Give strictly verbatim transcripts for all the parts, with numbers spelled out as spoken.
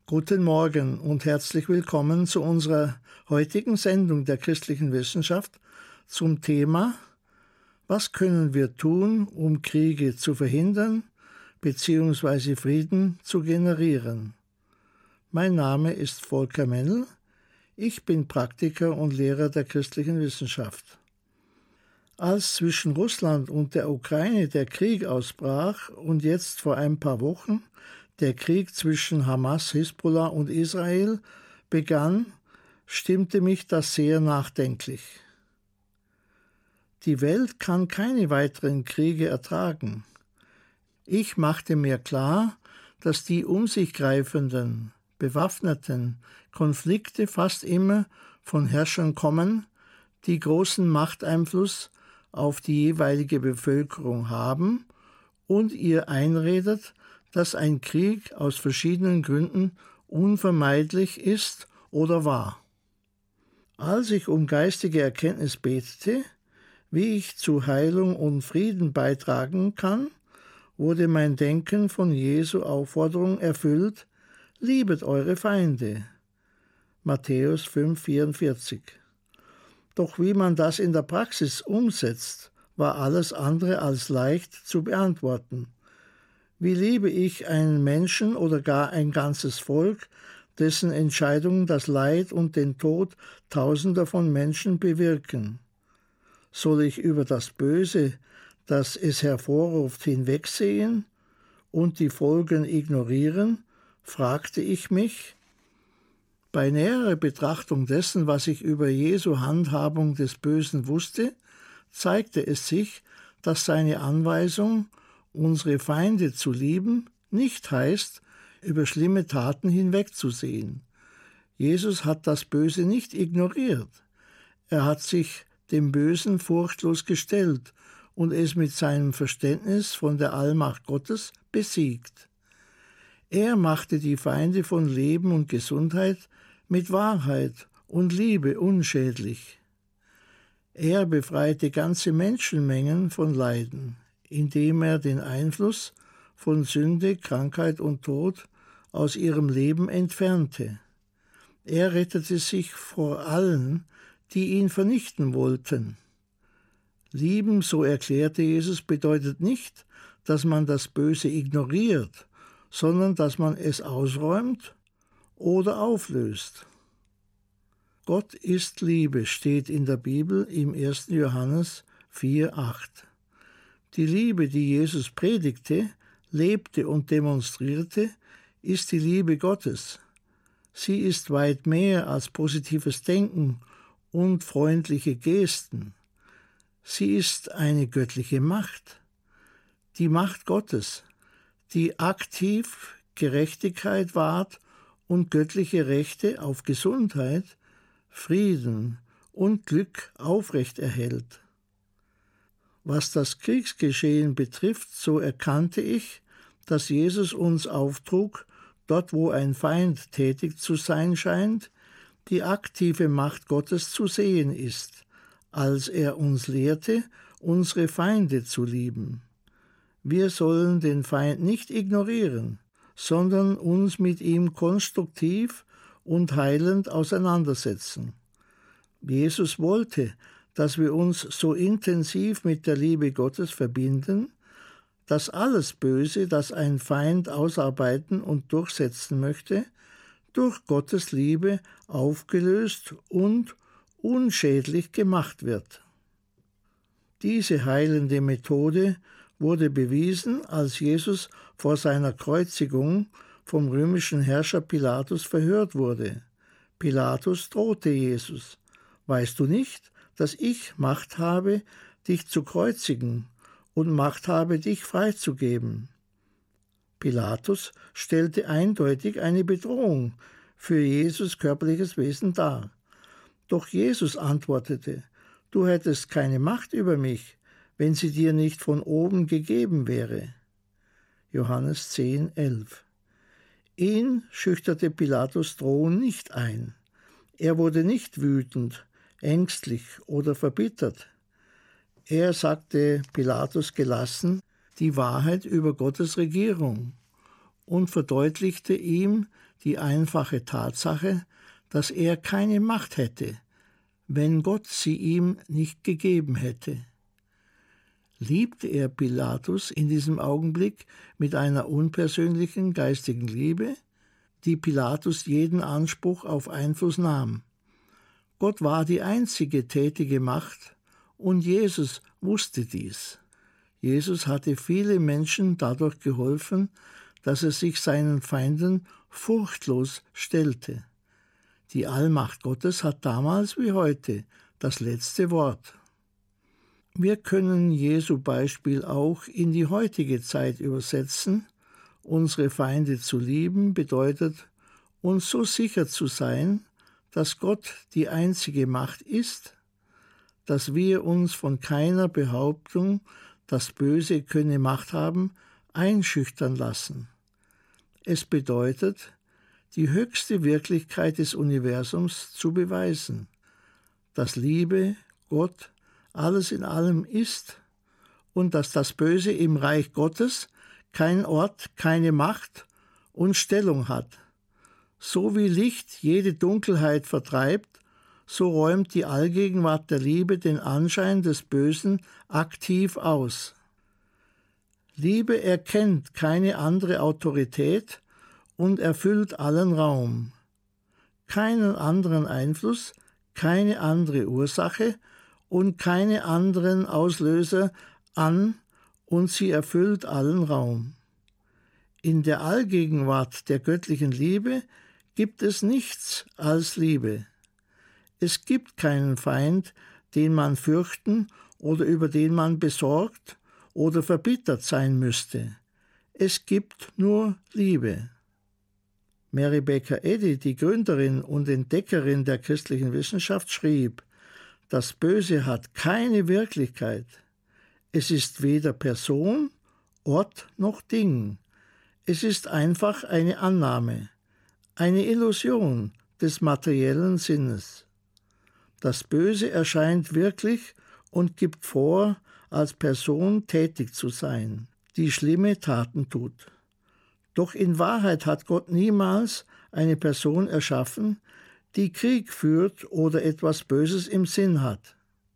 Guten Morgen und herzlich willkommen zu unserer heutigen Sendung der christlichen Wissenschaft zum Thema: Was können wir tun, um Kriege zu verhindern bzw. Frieden zu generieren? Mein Name ist Volker Mennel. Ich bin Praktiker und Lehrer der christlichen Wissenschaft. Als zwischen Russland und der Ukraine der Krieg ausbrach und jetzt vor ein paar Wochen der Krieg zwischen Hamas, Hisbollah und Israel begann, stimmte mich das sehr nachdenklich. Die Welt kann keine weiteren Kriege ertragen. Ich machte mir klar, dass die um sich greifenden, bewaffneten Konflikte fast immer von Herrschern kommen, die großen Machteinfluss auf die jeweilige Bevölkerung haben und ihr einredet, dass ein Krieg aus verschiedenen Gründen unvermeidlich ist oder war. Als ich um geistige Erkenntnis betete, wie ich zu Heilung und Frieden beitragen kann, wurde mein Denken von Jesu Aufforderung erfüllt: Liebet eure Feinde. Matthäus fünf vierundvierzig. Doch wie man das in der Praxis umsetzt, war alles andere als leicht zu beantworten. Wie liebe ich einen Menschen oder gar ein ganzes Volk, dessen Entscheidungen das Leid und den Tod Tausender von Menschen bewirken? Soll ich über das Böse, das es hervorruft, hinwegsehen und die Folgen ignorieren, fragte ich mich. Bei näherer Betrachtung dessen, was ich über Jesu Handhabung des Bösen wusste, zeigte es sich, dass seine Anweisung, unsere Feinde zu lieben, nicht heißt, über schlimme Taten hinwegzusehen. Jesus hat das Böse nicht ignoriert. Er hat sich dem Bösen furchtlos gestellt und es mit seinem Verständnis von der Allmacht Gottes besiegt. Er machte die Feinde von Leben und Gesundheit mit Wahrheit und Liebe unschädlich. Er befreite ganze Menschenmengen von Leiden, indem er den Einfluss von Sünde, Krankheit und Tod aus ihrem Leben entfernte. Er rettete sich vor allen, die ihn vernichten wollten. Lieben, so erklärte Jesus, bedeutet nicht, dass man das Böse ignoriert, sondern dass man es ausräumt oder auflöst. Gott ist Liebe, steht in der Bibel im ersten Johannes vier acht. Die Liebe, die Jesus predigte, lebte und demonstrierte, ist die Liebe Gottes. Sie ist weit mehr als positives Denken und freundliche Gesten. Sie ist eine göttliche Macht, die Macht Gottes, die aktiv Gerechtigkeit wahrt und göttliche Rechte auf Gesundheit, Frieden und Glück aufrechterhält. Was das Kriegsgeschehen betrifft, so erkannte ich, dass Jesus uns auftrug, dort wo ein Feind tätig zu sein scheint, die aktive Macht Gottes zu sehen ist, als er uns lehrte, unsere Feinde zu lieben. Wir sollen den Feind nicht ignorieren, sondern uns mit ihm konstruktiv und heilend auseinandersetzen. Jesus wollte, dass wir uns so intensiv mit der Liebe Gottes verbinden, dass alles Böse, das ein Feind ausarbeiten und durchsetzen möchte, durch Gottes Liebe aufgelöst und unschädlich gemacht wird. Diese heilende Methode wurde bewiesen, als Jesus vor seiner Kreuzigung vom römischen Herrscher Pilatus verhört wurde. Pilatus drohte Jesus: Weißt du nicht, dass ich Macht habe, dich zu kreuzigen und Macht habe, dich freizugeben? Pilatus stellte eindeutig eine Bedrohung für Jesus' körperliches Wesen dar. Doch Jesus antwortete: Du hättest keine Macht über mich, wenn sie dir nicht von oben gegeben wäre. Johannes zehn elf. Ihn schüchterte Pilatus' Drohung nicht ein. Er wurde nicht wütend, ängstlich oder verbittert. Er sagte Pilatus gelassen die Wahrheit über Gottes Regierung und verdeutlichte ihm die einfache Tatsache, dass er keine Macht hätte, wenn Gott sie ihm nicht gegeben hätte. Liebte er Pilatus in diesem Augenblick mit einer unpersönlichen geistigen Liebe, die Pilatus jeden Anspruch auf Einfluss nahm. Gott war die einzige tätige Macht und Jesus wusste dies. Jesus hatte viele Menschen dadurch geholfen, dass er sich seinen Feinden furchtlos stellte. Die Allmacht Gottes hat damals wie heute das letzte Wort. Wir können Jesu Beispiel auch in die heutige Zeit übersetzen. Unsere Feinde zu lieben bedeutet, uns so sicher zu sein, dass Gott die einzige Macht ist, dass wir uns von keiner Behauptung, das Böse könne Macht haben, einschüchtern lassen. Es bedeutet, die höchste Wirklichkeit des Universums zu beweisen, dass Liebe, Gott, alles in allem ist und dass das Böse im Reich Gottes kein Ort, keine Macht und Stellung hat. So wie Licht jede Dunkelheit vertreibt, so räumt die Allgegenwart der Liebe den Anschein des Bösen aktiv aus. Liebe erkennt keine andere Autorität und erfüllt allen Raum. Keinen anderen Einfluss, keine andere Ursache und keine anderen Auslöser an, und sie erfüllt allen Raum. In der Allgegenwart der göttlichen Liebe gibt es nichts als Liebe. Es gibt keinen Feind, den man fürchten oder über den man besorgt oder verbittert sein müsste. Es gibt nur Liebe. Mary Baker Eddy, die Gründerin und Entdeckerin der christlichen Wissenschaft, schrieb: Das Böse hat keine Wirklichkeit. Es ist weder Person, Ort noch Ding. Es ist einfach eine Annahme, eine Illusion des materiellen Sinnes. Das Böse erscheint wirklich und gibt vor, als Person tätig zu sein, die schlimme Taten tut. Doch in Wahrheit hat Gott niemals eine Person erschaffen, die Krieg führt oder etwas Böses im Sinn hat.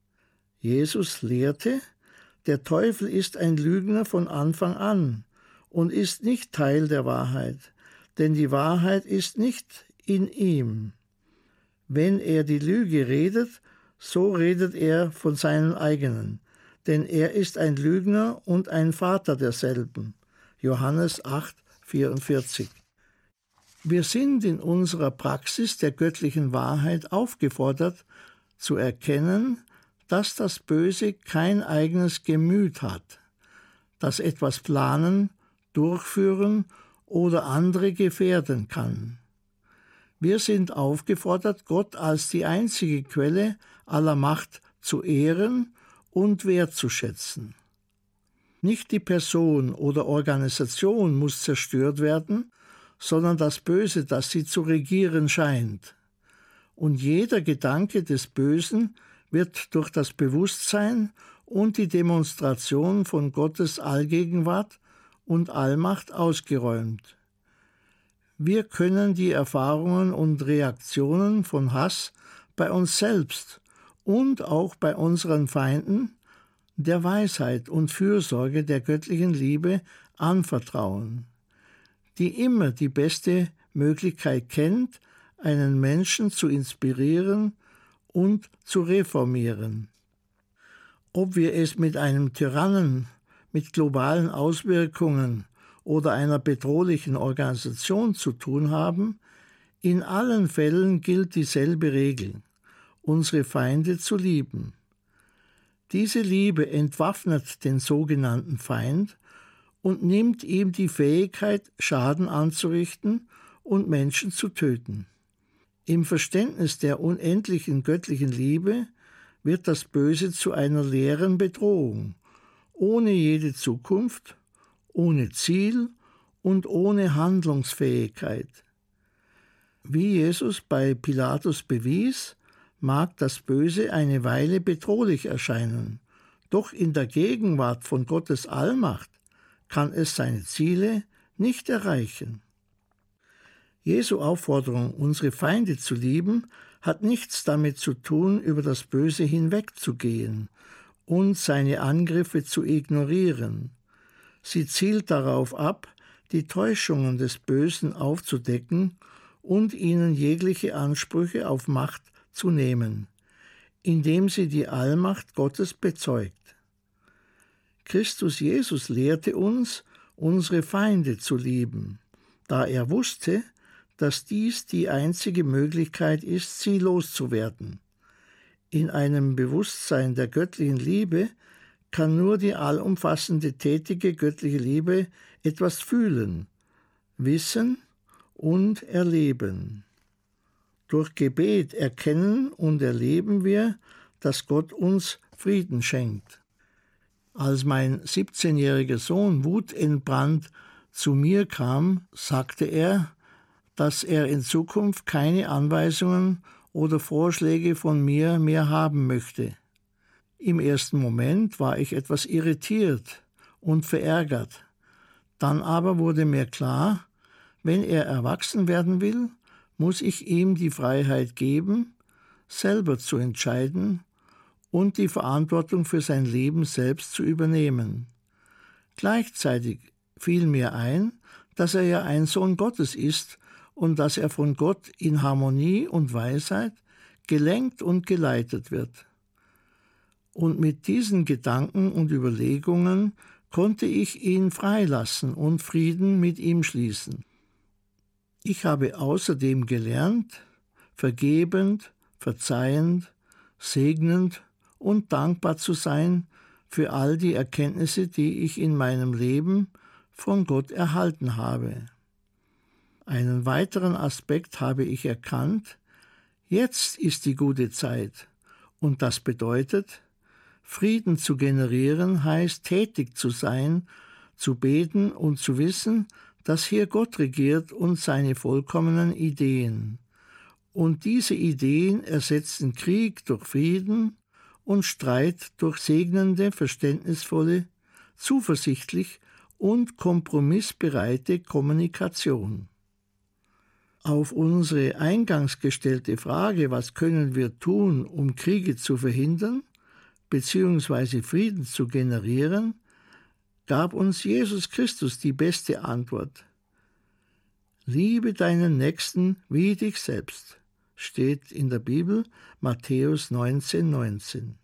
Jesus lehrte, der Teufel ist ein Lügner von Anfang an und ist nicht Teil der Wahrheit, denn die Wahrheit ist nicht in ihm. Wenn er die Lüge redet, so redet er von seinen eigenen, denn er ist ein Lügner und ein Vater derselben. Johannes acht, vierundvierzig. Wir sind in unserer Praxis der göttlichen Wahrheit aufgefordert, zu erkennen, dass das Böse kein eigenes Gemüt hat, das etwas planen, durchführen oder andere gefährden kann. Wir sind aufgefordert, Gott als die einzige Quelle aller Macht zu ehren und wertzuschätzen. Nicht die Person oder Organisation muss zerstört werden, sondern das Böse, das sie zu regieren scheint. Und jeder Gedanke des Bösen wird durch das Bewusstsein und die Demonstration von Gottes Allgegenwart und Allmacht ausgeräumt. Wir können die Erfahrungen und Reaktionen von Hass bei uns selbst und auch bei unseren Feinden der Weisheit und Fürsorge der göttlichen Liebe anvertrauen, die immer die beste Möglichkeit kennt, einen Menschen zu inspirieren und zu reformieren. Ob wir es mit einem Tyrannen, mit globalen Auswirkungen oder einer bedrohlichen Organisation zu tun haben, in allen Fällen gilt dieselbe Regel: unsere Feinde zu lieben. Diese Liebe entwaffnet den sogenannten Feind und nimmt ihm die Fähigkeit, Schaden anzurichten und Menschen zu töten. Im Verständnis der unendlichen göttlichen Liebe wird das Böse zu einer leeren Bedrohung, ohne jede Zukunft, ohne Ziel und ohne Handlungsfähigkeit. Wie Jesus bei Pilatus bewies, mag das Böse eine Weile bedrohlich erscheinen, doch in der Gegenwart von Gottes Allmacht kann es seine Ziele nicht erreichen. Jesu Aufforderung, unsere Feinde zu lieben, hat nichts damit zu tun, über das Böse hinwegzugehen und seine Angriffe zu ignorieren. Sie zielt darauf ab, die Täuschungen des Bösen aufzudecken und ihnen jegliche Ansprüche auf Macht zu nehmen, indem sie die Allmacht Gottes bezeugt. Christus Jesus lehrte uns, unsere Feinde zu lieben, da er wusste, dass dies die einzige Möglichkeit ist, sie loszuwerden. In einem Bewusstsein der göttlichen Liebe kann nur die allumfassende, tätige göttliche Liebe etwas fühlen, wissen und erleben. Durch Gebet erkennen und erleben wir, dass Gott uns Frieden schenkt. Als mein siebzehnjähriger Sohn wutentbrannt zu mir kam, sagte er, dass er in Zukunft keine Anweisungen oder Vorschläge von mir mehr haben möchte. Im ersten Moment war ich etwas irritiert und verärgert. Dann aber wurde mir klar, wenn er erwachsen werden will, muss ich ihm die Freiheit geben, selber zu entscheiden und die Verantwortung für sein Leben selbst zu übernehmen. Gleichzeitig fiel mir ein, dass er ja ein Sohn Gottes ist und dass er von Gott in Harmonie und Weisheit gelenkt und geleitet wird. Und mit diesen Gedanken und Überlegungen konnte ich ihn freilassen und Frieden mit ihm schließen. Ich habe außerdem gelernt, vergebend, verzeihend, segnend und dankbar zu sein für all die Erkenntnisse, die ich in meinem Leben von Gott erhalten habe. Einen weiteren Aspekt habe ich erkannt: Jetzt ist die gute Zeit, und das bedeutet, Frieden zu generieren heißt tätig zu sein, zu beten und zu wissen, dass hier Gott regiert und seine vollkommenen Ideen. Und diese Ideen ersetzen Krieg durch Frieden und Streit durch segnende, verständnisvolle, zuversichtlich und kompromissbereite Kommunikation. Auf unsere eingangs gestellte Frage, was können wir tun, um Kriege zu verhindern bzw. Frieden zu generieren, gab uns Jesus Christus die beste Antwort. Liebe deinen Nächsten wie dich selbst, steht in der Bibel Matthäus neunzehn neunzehn.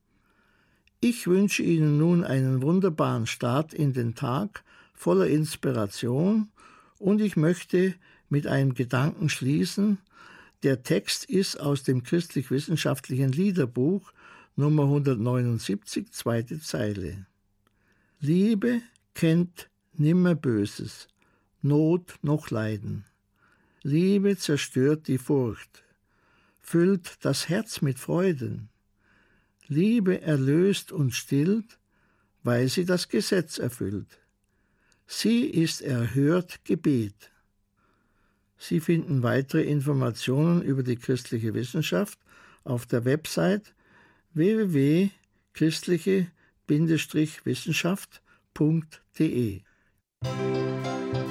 Ich wünsche Ihnen nun einen wunderbaren Start in den Tag voller Inspiration und ich möchte mit einem Gedanken schließen. Der Text ist aus dem christlich-wissenschaftlichen Liederbuch Nummer hundertneunundsiebzig, zweite Zeile. Liebe kennt nimmer Böses, Not noch Leiden. Liebe zerstört die Furcht, füllt das Herz mit Freuden. Liebe erlöst und stillt, weil sie das Gesetz erfüllt. Sie ist erhört Gebet. Sie finden weitere Informationen über die christliche Wissenschaft auf der Website w w w punkt christliche Wissenschaft punkt de.